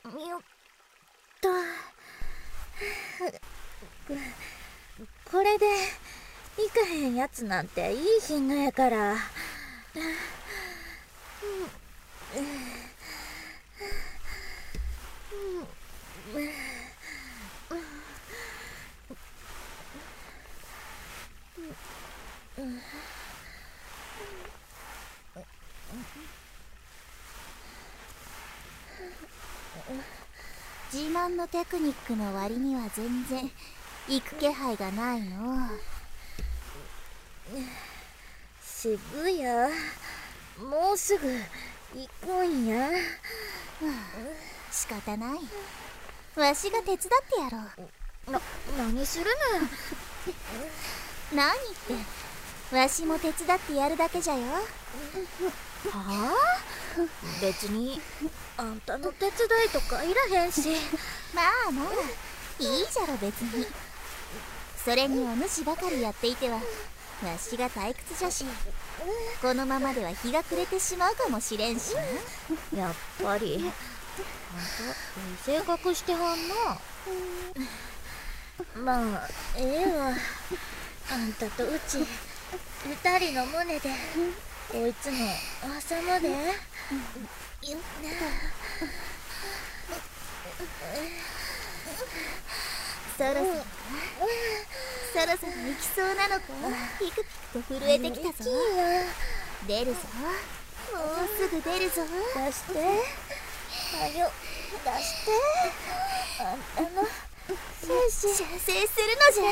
よっと。これで行かへんやつなんていいひんのやから。 自慢のテクニックの割には全然行く気配がないの。 渋谷、もうすぐ行くんや。 仕方ない。わしが手伝ってやろう。 何する何ってわしも手伝ってやるだけじゃよ。 はあ？別にあんたの手伝いとかいらへんし。 まあまあいいじゃろ別に。それにお主ばかりやっていてはわしが退屈じゃし、このままでは日が暮れてしまうかもしれんしな。 やっぱりあんたいい性格してはんな。まあええわ。あんたとうち二人の胸でこいつの朝まで。 そろそろ行きそうなのか。ピクピクと震えてきたぞ。出るぞ、もうすぐ出るぞ。 出して、はよ出して。あんたの精子射精するのじゃ。